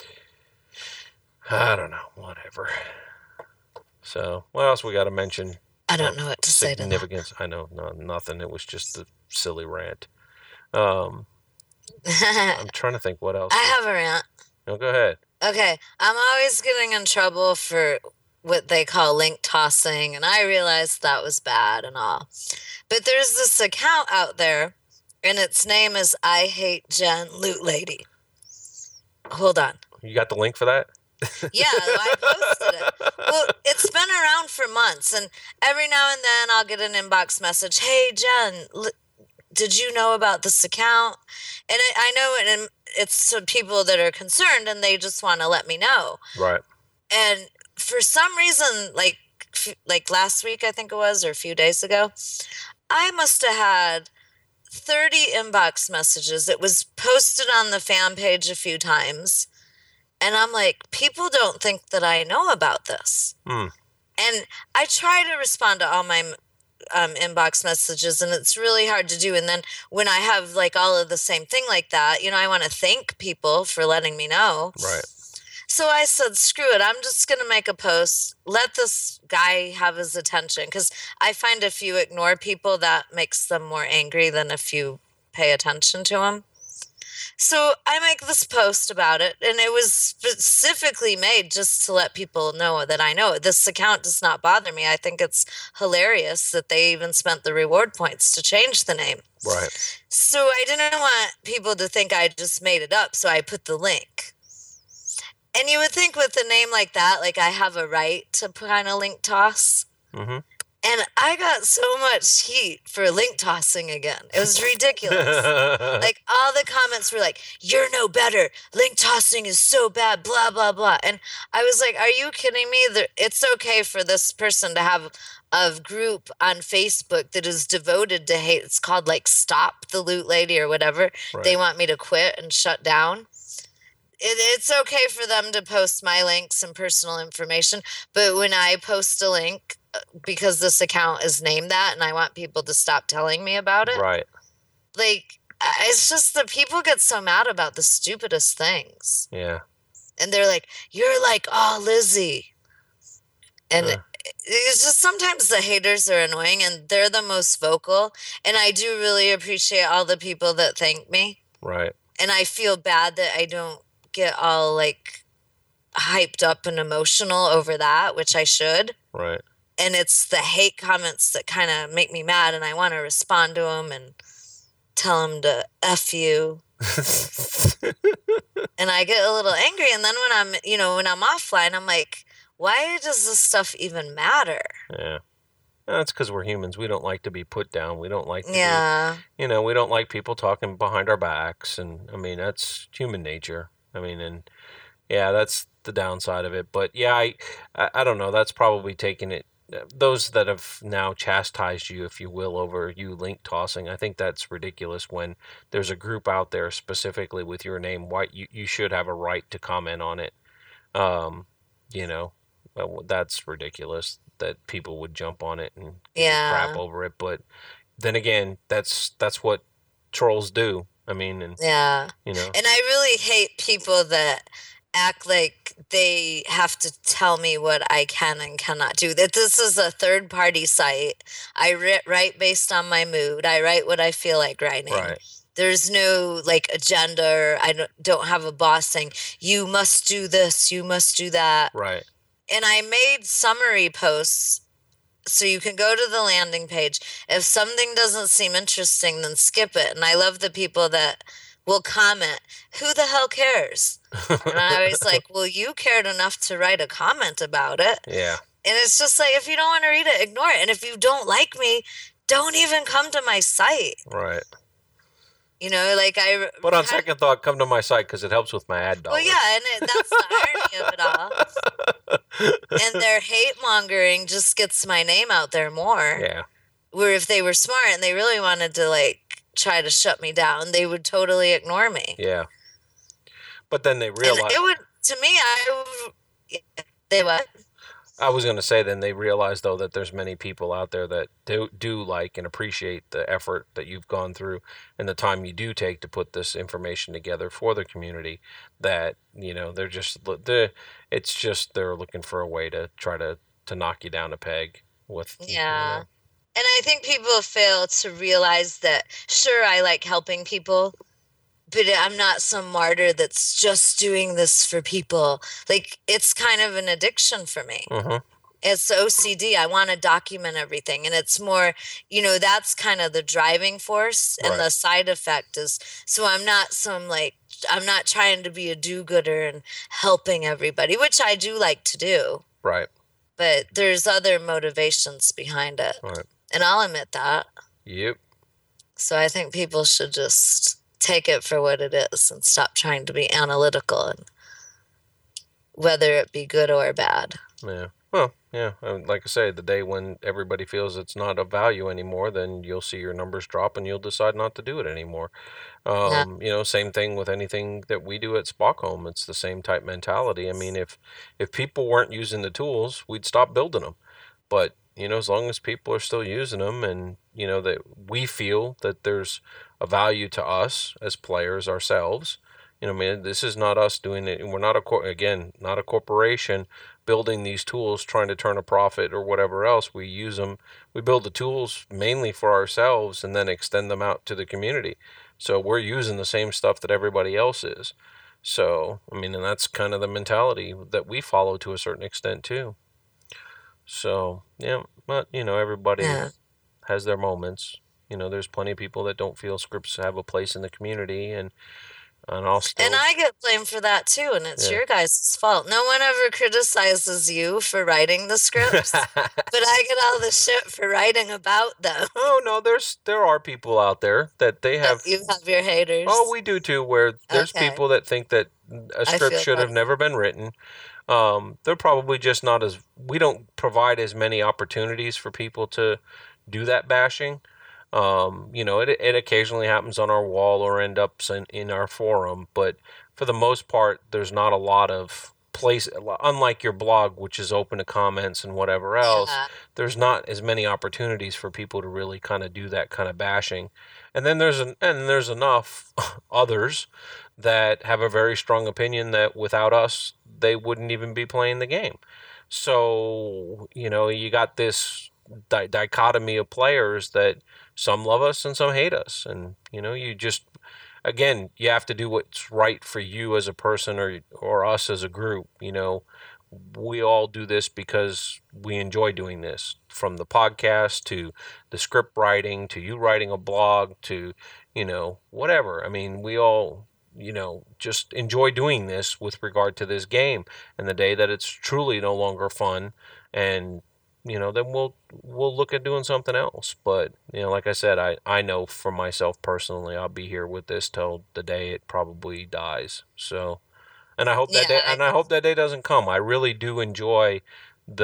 I don't know, whatever. So what else we got to mention? I don't know what to say to that. Significance. I know, no, nothing. It was just a silly rant. Um, I'm trying to think what else. I have a rant. No, go ahead. Okay, I'm always getting in trouble for what they call link tossing, and I realized that was bad and all. But there's this account out there, and its name is I Hate Jen Loot Lady. Hold on. You got the link for that? Yeah, I posted it. Well, it's been around for months, and every now and then I'll get an inbox message, hey, Jen, l- did you know about this account? And it, I know it, and it's to people that are concerned, and they just want to let me know. Right. And for some reason, like like last week, I think it was, or a few days ago, I must have had thirty inbox messages. It was posted on the fan page a few times. And I'm like, people don't think that I know about this. Mm. And I try to respond to all my um, inbox messages, and it's really hard to do. And then when I have like all of the same thing like that, you know, I want to thank people for letting me know. Right. So I said, screw it. I'm just going to make a post. Let this guy have his attention. Because I find if you ignore people, that makes them more angry than if you pay attention to them. So I make this post about it, and it was specifically made just to let people know that I know it. This account does not bother me. I think it's hilarious that they even spent the reward points to change the name. Right. So I didn't want people to think I just made it up, so I put the link. And you would think with a name like that, like I have a right to kind of link toss. Mm-hmm. And I got so much heat for link tossing again. It was ridiculous. Like all the comments were like, you're no better. Link tossing is so bad, blah, blah, blah. And I was like, are you kidding me? It's okay for this person to have a group on Facebook that is devoted to hate. It's called like Stop the Loot Lady or whatever. Right. They want me to quit and shut down. It, it's okay for them to post my links and personal information. But when I post a link, because this account is named that and I want people to stop telling me about it. Right. Like, it's just that people get so mad about the stupidest things. Yeah. And they're like, you're like, oh, Lizzie. And yeah. It's just sometimes the haters are annoying and they're the most vocal. And I do really appreciate all the people that thank me. Right. And I feel bad that I don't get all like hyped up and emotional over that, which I should. Right. And it's the hate comments that kind of make me mad, and I want to respond to them and tell them to F you. And I get a little angry. And then when I'm, you know, when I'm offline, I'm like, why does this stuff even matter? Yeah. That's because we're humans. We don't like to be put down. We don't like to yeah. be, you know, we don't like people talking behind our backs. And, I mean, that's human nature. I mean, and, yeah, that's the downside of it. But, yeah, I, I, I don't know. That's probably taking it those that have now chastised you, if you will, over you link tossing, I think that's ridiculous. When there's a group out there specifically with your name, why you, you should have a right to comment on it. Um, you know, that's ridiculous that people would jump on it and Yeah. crap over it. But then again, that's that's what trolls do. I mean, and Yeah. you know, And I really hate people that act like they have to tell me what I can and cannot do. That this is a third party site. I ri- write based on my mood. I write what I feel like writing. right, There's no like agenda. Or I don't, don't have a boss saying, you must do this, you must do that. right, And I made summary posts so you can go to the landing page. If something doesn't seem interesting, then skip it. And I love the people that will comment, who the hell cares? And I was like, well, you cared enough to write a comment about it. yeah, And it's just like, if you don't want to read it, ignore it. And if you don't like me, don't even come to my site. right. You know, like I. But on had- second thought, come to my site because it helps with my ad dollars. Well, yeah, and it, that's the irony of it all. And their hate mongering just gets my name out there more. Yeah, Where if they were smart and they really wanted to like try to shut me down, they would totally ignore me. yeah. But then they And realize. it would, to me, I would, they what? I was going to say, then they realize though that there's many people out there that do do like and appreciate the effort that you've gone through and the time you do take to put this information together for the community. That you know they're just the it's just they're looking for a way to try to to knock you down a peg with. you Yeah. know. And I think people fail to realize that, sure, I like helping people, but I'm not some martyr that's just doing this for people. Like, it's kind of an addiction for me. Mhm. It's O C D. I want to document everything. And it's more, you know, that's kind of the driving force. And Right. the side effect is, so I'm not some like, I'm not trying to be a do-gooder and helping everybody, which I do like to do. Right. But there's other motivations behind it. Right. And I'll admit that. Yep. So I think people should just take it for what it is and stop trying to be analytical and whether it be good or bad. Yeah. Well, yeah. um, Like I say, the day when everybody feels it's not of value anymore, then you'll see your numbers drop and you'll decide not to do it anymore. Um, You know, same thing with anything that we do at Spockholm. It's the same type mentality. I mean, if if people weren't using the tools, we'd stop building them. But you know, as long as people are still using them, and you know that we feel that there's a value to us as players ourselves. You know, I mean, this is not us doing it. We're not a cor- again, not a corporation building these tools trying to turn a profit or whatever else. We use them. We build the tools mainly for ourselves and then extend them out to the community. So we're using the same stuff that everybody else is. So, I mean, and that's kind of the mentality that we follow to a certain extent too. So, yeah, but you know, everybody Yeah. has their moments. You know, there's plenty of people that don't feel scripts have a place in the community, and and I'll still. And I get blamed for that too, and it's Yeah. your guys' fault. No one ever criticizes you for writing the scripts, but I get all the shit for writing about them. Oh no, there's there are people out there that they have. You have your haters. Oh, we do too. Where there's Okay. people that think that a I script feel should have bad. never been written. Um, they're probably just not as. We don't provide as many opportunities for people to do that bashing. Um, you know, it it occasionally happens on our wall or end up in, in our forum, but for the most part, there's not a lot of place. Unlike your blog, which is open to comments and whatever else, Yeah. there's not as many opportunities for people to really kind of do that kind of bashing. And then there's an and there's enough others that have a very strong opinion that without us, they wouldn't even be playing the game. So, you know, you got this di- dichotomy of players that some love us and some hate us. And, you know, you just, again, you have to do what's right for you as a person or, or us as a group. You know, we all do this because we enjoy doing this, from the podcast to the script writing to you writing a blog to, you know, whatever. I mean, we all, you know, just enjoy doing this with regard to this game. And the day that it's truly no longer fun, and you know, then we'll we'll look at doing something else. But you know, like I said, I I know for myself personally, I'll be here with this till the day it probably dies. So, and I hope that Yeah, day, I and I hope that day doesn't come. I really do enjoy the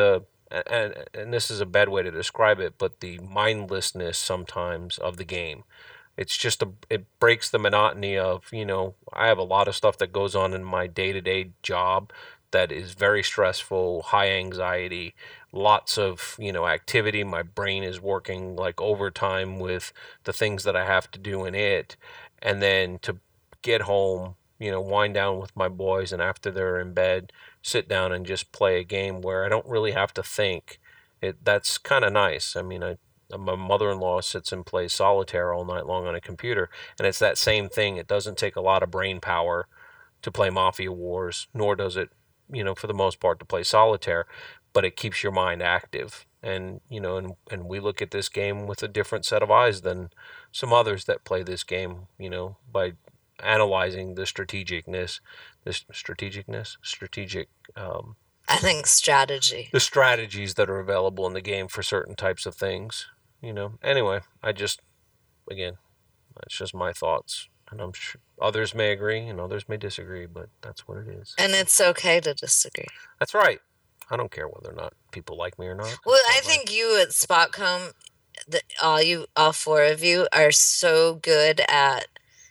and and this is a bad way to describe it, but the mindlessness sometimes of the game. It's just a, it breaks the monotony of, you know, I have a lot of stuff that goes on in my day-to-day job that is very stressful, high anxiety, lots of, you know, activity. My brain is working like overtime with the things that I have to do in it. And then to get home, you know, wind down with my boys, and after they're in bed, sit down and just play a game where I don't really have to think. It that's kind of nice. I mean, I my mother-in-law sits and plays solitaire all night long on a computer, and it's that same thing. It doesn't take a lot of brain power to play Mafia Wars, nor does it, you know, for the most part, to play solitaire, but it keeps your mind active. And, you know, and, and we look at this game with a different set of eyes than some others that play this game, you know, by analyzing the strategicness, this strategicness, strategic, um, I think strategy. the strategies that are available in the game for certain types of things, you know. Anyway, I just, again, that's just my thoughts. And I'm sure others may agree and others may disagree, but that's what it is. And it's okay to disagree. That's right. I don't care whether or not people like me or not. Well, That's I not my- think you at Spotcom, the, all you, all four of you, are so good at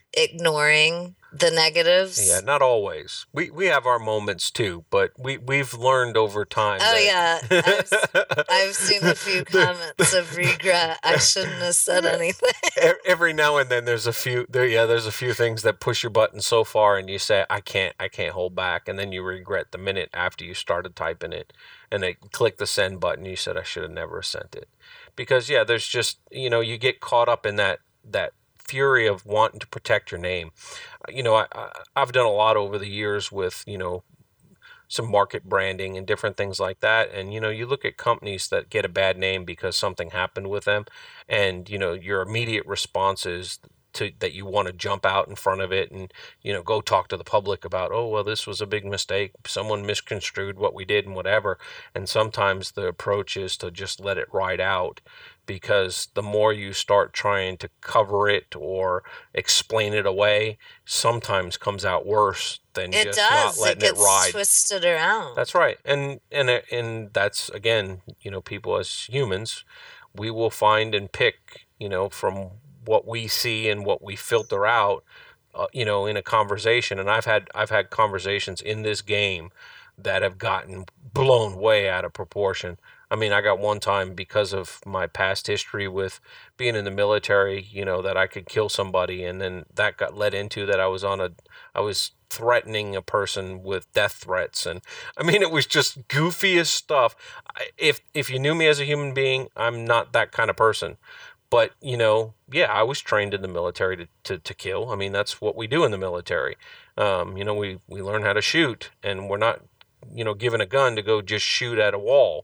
ignoring the negatives. Yeah, not always. We we have our moments too, but we we've learned over time. Oh that- yeah, I've, I've seen a few comments of regret. I shouldn't have said anything. E- Every now and then, there's a few. There, yeah, there's a few things that push your button so far, and you say, "I can't, I can't hold back," and then you regret the minute after you started typing it, and they click the send button. You said, "I should have never sent it," because yeah, there's just, you know, you get caught up in that that fury of wanting to protect your name. You know, I, I I've done a lot over the years with, you know, some market branding and different things like that. And, you know, you look at companies that get a bad name because something happened with them, and, you know, your immediate response is to, that you want to jump out in front of it and, you know, go talk to the public about, oh, well, this was a big mistake. Someone misconstrued what we did and whatever. And sometimes the approach is to just let it ride out, because the more you start trying to cover it or explain it away, sometimes comes out worse than It just does. not letting it it, gets ride. twisted around. That's right. And and it- and that's, again, you know, people as humans, we will find and pick, you know, from what we see and what we filter out, uh, you know, in a conversation. And I've had I've had conversations in this game that have gotten blown way out of proportion. I mean, I got one time, because of my past history with being in the military, you know, that I could kill somebody, and then that got led into that I was on a, I was threatening a person with death threats, and I mean, it was just goofiest stuff. I- If if you knew me as a human being, I'm not that kind of person. But, you know, yeah, I was trained in the military to, to, to kill. I mean, that's what we do in the military. Um, you know, we, we learn how to shoot, and we're not, you know, given a gun to go just shoot at a wall.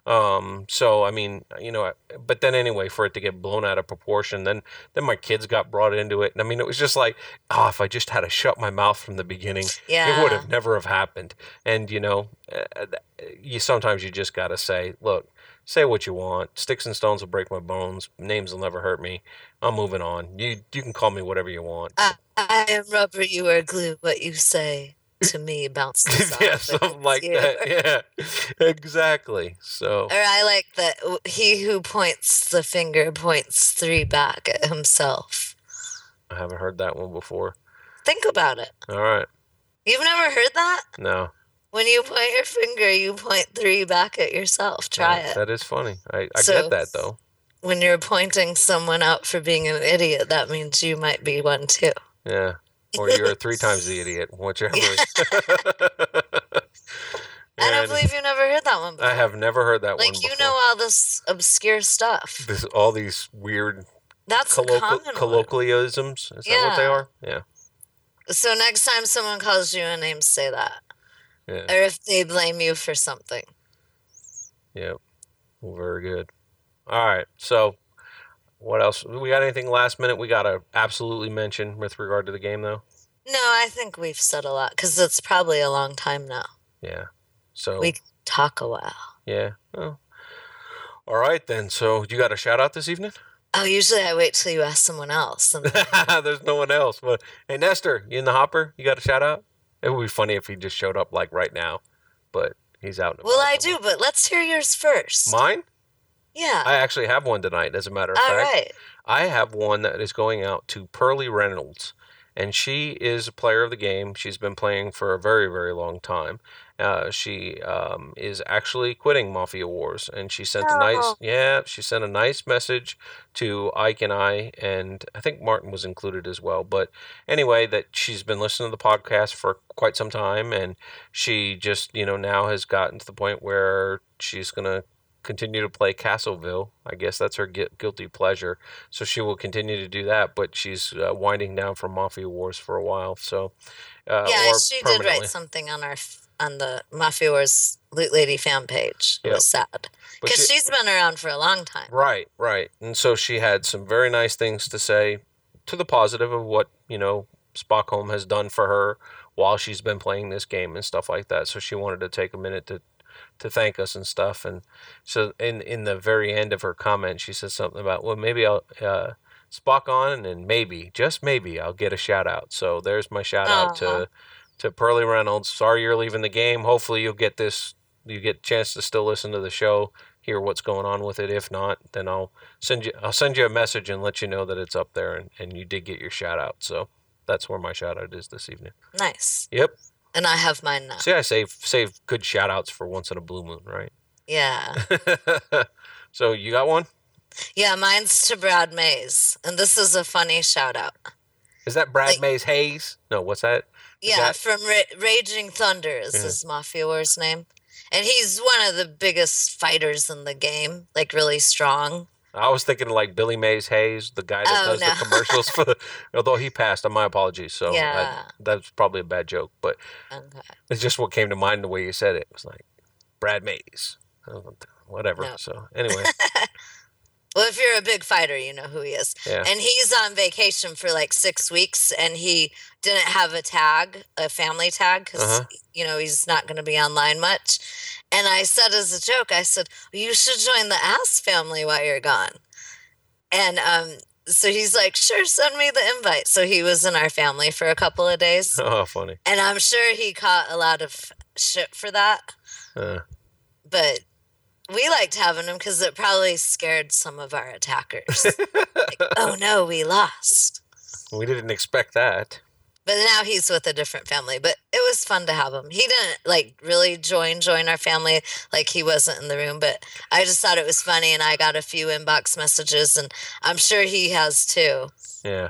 Um, so, I mean, you know, but then anyway, for it to get blown out of proportion, then, then my kids got brought into it. And I mean, it was just like, oh, if I just had to shut my mouth from the beginning, it would Yeah. have never have happened. And, you know, uh, you sometimes you just got to say, look, say what you want. Sticks and stones will break my bones. Names will never hurt me. I'm moving on. You you can call me whatever you want. I, I am rubber, you are glue. What you say to me bounces off. Yeah, if something it's like you. that. Yeah, exactly. So Or I like that w- he who points the finger points three back at himself. I haven't heard that one before. Think about it. All right. You've never heard that? No. When you point your finger, you point three back at yourself. Try that- it. That is funny. I, I So- get that, though. When you're pointing someone out for being an idiot, that means you might be one too. Yeah. Or you're three times the idiot, whichever. I don't And believe you never heard that one before. I have never heard that one Like, before. you know all this obscure stuff. This, all these weird That's a colloquial, common one. colloquialisms. Is that what they Yeah. are? Yeah. So next time someone calls you a name, say that. Yeah. Or if they blame you for something. Yeah. Well, very good. All right. So, what else? We got anything last minute we got to absolutely mention with regard to the game, though? No, I think we've said a lot because it's probably a long time now. Yeah. So, We talk a while. yeah. Oh. All right, then. So, you got a shout out this evening? Oh, usually I wait till you ask someone else. And There's no one else. But, hey, Nestor, you in the hopper? You got a shout out? It would be funny if he just showed up like right now, but He's out. And Well, about I somewhere. do, but let's hear yours first. Mine? Yeah. I actually have one tonight, as a matter of All fact. right. I have one that is going out to Pearlie Reynolds, and she is a player of the game. She's been playing for a very, very long time. Uh, she um, is actually quitting Mafia Wars, and she sent a nice, Oh. yeah, she sent a nice message to Ike and I, and I think Martin was included as well. But anyway, that she's been listening to the podcast for quite some time, and she just, you know, now has gotten to the point where she's gonna continue to play Castleville. I guess that's her gu- guilty pleasure. So she will continue to do that, but she's uh, winding down from Mafia Wars for a while. So uh, Yeah, or she did permanently. write something on our f- on the Mafia Wars Loot Lady fan page. It Yep. was sad But because she- she's been around for a long time. Right, right. And so she had some very nice things to say to the positive of what, you know, Spockholm has done for her while she's been playing this game and stuff like that. So she wanted to take a minute to to thank us and stuff. And so in in the very end of her comment, she said something about, well, maybe I'll uh, Spock on, and maybe, just maybe, I'll get a shout out. So there's my shout out Aw. to to Pearlie Reynolds. Sorry you're leaving the game. Hopefully you'll get this, you get a chance to still listen to the show, hear what's going on with it. If not, then I'll send you I'll send you a message and let you know that it's up there and, and you did get your shout out. So that's where my shout out is this evening. Nice. Yep. And I have mine now. See, I save save good shout outs for once in a blue moon, right? Yeah. So you got one? Yeah, mine's to Brad Mays. And this is a funny shout out. Is that Brad Like- Mays Hayes? No, what's that? Is Yeah, that- from Ra- Raging Thunder is Yeah. his Mafia Wars name. And he's one of the biggest fighters in the game, like really strong. I was thinking like Billy Mays Hayes, the guy that Oh, does no. the commercials for the. Although he passed, my apologies. So Yeah. I, that's probably a bad joke, but Okay. it's just what came to mind the way you said it. It was like Brad Mays, whatever. No. So anyway, Well, if you're a big fighter, you know who he is. yeah, And he's on vacation for like six weeks and he didn't have a tag, a family tag, because, Uh-huh. you know, he's not going to be online much. And I said as a joke, I said, well, you should join the Ass family while you're gone. And um, so he's like, sure, send me the invite. So he was in our family for a couple of days. oh, funny. And I'm sure he caught a lot of shit for that. Uh, But we liked having him because it probably scared some of our attackers. Like, oh no, we lost. we didn't expect that. But now he's with a different family. But it was fun to have him. He didn't like really join join our family, like he wasn't in the room. But I just thought it was funny, and I got a few inbox messages, and I'm sure he has too. Yeah.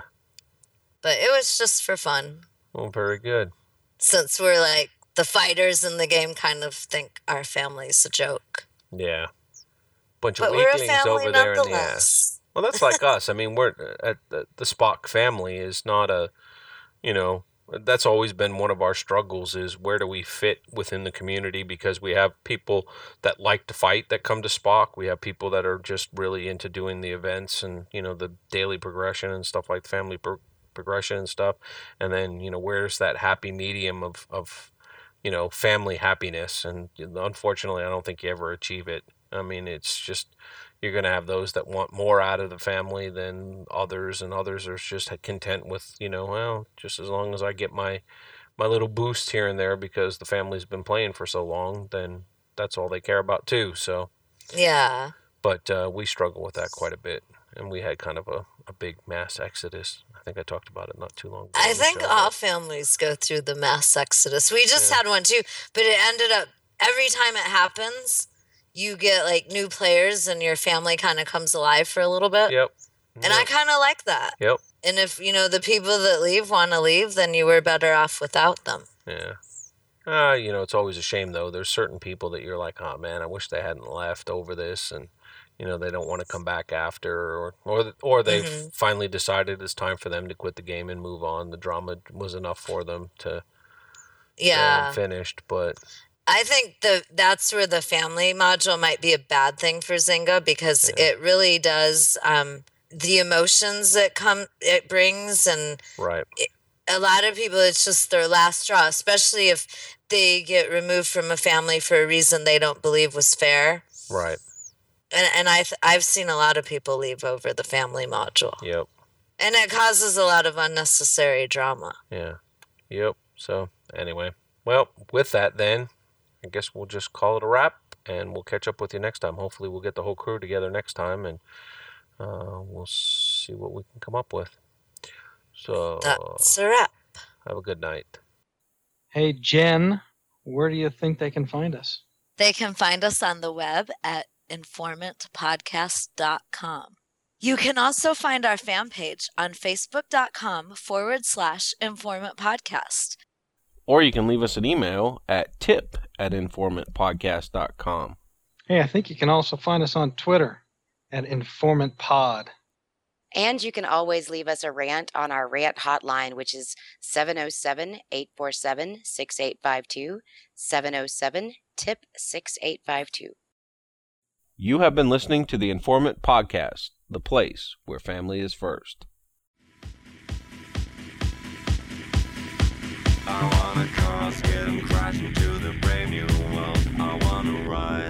But it was just for fun, Well, very good. since we're like the fighters in the game, kind of think our family's a joke. Yeah. Bunch But of we're a weaklings family over there in the ass. nonetheless. Well, that's like us. I mean, we're at the, the Spock family is not a, you know, that's always been one of our struggles is where do we fit within the community, because we have people that like to fight that come to Spock. We have people that are just really into doing the events and, you know, the daily progression and stuff like family pro- progression and stuff. And then, you know, where's that happy medium of, of, you know, family happiness? And unfortunately, I don't think you ever achieve it. I mean, it's just, you're going to have those that want more out of the family than others, and others are just content with, you know, well, just as long as I get my my little boost here and there because the family's been playing for so long, then that's all they care about too. So, Yeah. but uh, we struggle with that quite a bit, and we had kind of a, a big mass exodus. I think I talked about it not too long ago. I on the think show, all but- families go through the mass exodus. We just Yeah. had one too, but it ended up every time it happens, you get like new players and your family kind of comes alive for a little bit. Yep. And I Yep. kind of like that. Yep. And if, you know, the people that leave want to leave, then you were better off without them. Yeah. Uh, you know, it's always a shame though. There's certain people that you're like, oh man, I wish they hadn't left over this, and you know they don't want to come back after, or or or they've Mhm. finally decided it's time for them to quit the game and move on. The drama was enough for them to Yeah. uh, finished, but I think the that's where the family module might be a bad thing for Zynga, because Yeah. it really does um, the emotions that come it brings, and right, a lot of people it's just their last straw, especially if they get removed from a family for a reason they don't believe was fair. right, And and I th- I've seen a lot of people leave over the family module, yep, and it causes a lot of unnecessary drama. yeah, yep. So anyway, well, with that then. I guess we'll just call it a wrap, and we'll catch up with you next time. Hopefully we'll get the whole crew together next time, and uh, we'll see what we can come up with. So That's a wrap. Have a good night. Hey, Jen, where do you think they can find us? They can find us on the web at informant podcast dot com. You can also find our fan page on facebook.com forward slash informant podcast. Or you can leave us an email at tip at informant podcast dot com. Hey, I think you can also find us on Twitter at InformantPod. And you can always leave us a rant on our rant hotline, which is seven oh seven, eight four seven, six eight five two, seven oh seven, T I P six eight five two. You have been listening to the Informant Podcast, the place where family is first. I wanna cross, get 'em crashing to the brave new world. I wanna ride.